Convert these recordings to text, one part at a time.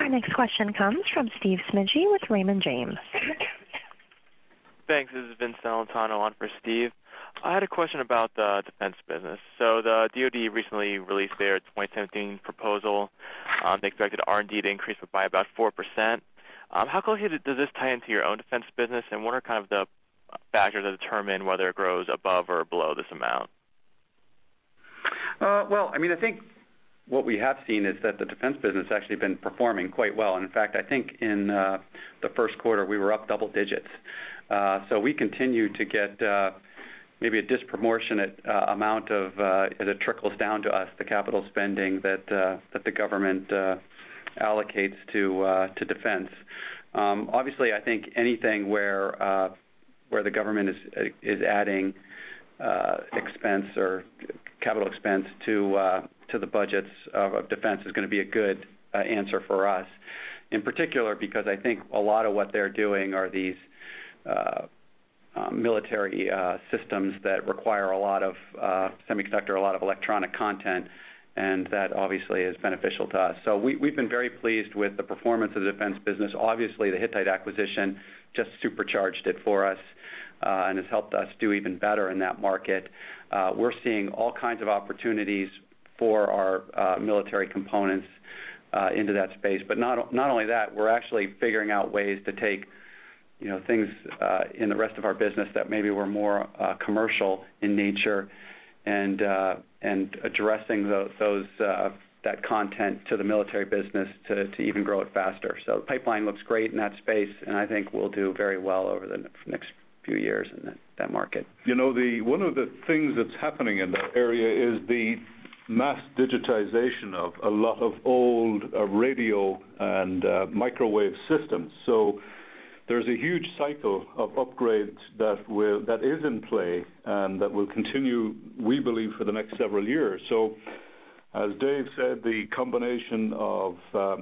next question comes from Steve Smigie with Raymond James. Thanks. This is Vince Celentano on for Steve. I had a question about the defense business. So the DoD recently released their 2017 proposal. They expected R&D to increase by about 4%. How closely does this tie into your own defense business, and what are kind of the factors that determine whether it grows above or below this amount? Well, I mean, I think what we have seen is that the defense business has actually been performing quite well. And in fact, I think in the first quarter we were up double digits. So we continue to get maybe a disproportionate amount of, as it trickles down to us, the capital spending that the government allocates to defense. Obviously, I think anything where the government is adding expense or capital expense to the budgets of defense is going to be a good answer for us. In particular, because I think a lot of what they're doing are these military systems that require a lot of semiconductor, a lot of electronic content, and that obviously is beneficial to us. So we've been very pleased with the performance of the defense business. Obviously, the Hittite acquisition just supercharged it for us and has helped us do even better in that market. We're seeing all kinds of opportunities for our military components into that space. But not only that, we're actually figuring out ways to take things in the rest of our business that maybe were more commercial in nature and addressing that content to the military business to even grow it faster. So the pipeline looks great in that space, and I think we'll do very well over the next few years in that market. One of the things that's happening in that area is the mass digitization of a lot of old radio and microwave systems. So there's a huge cycle of upgrades that is in play and that will continue, we believe, for the next several years. So as Dave said, the combination of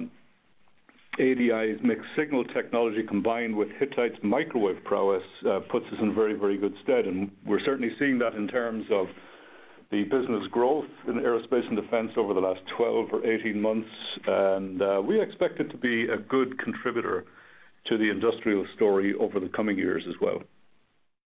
ADI's mixed signal technology combined with Hittite's microwave prowess puts us in very, very good stead. And we're certainly seeing that in terms of the business growth in aerospace and defense over the last 12 or 18 months. And we expect it to be a good contributor to the industrial story over the coming years as well.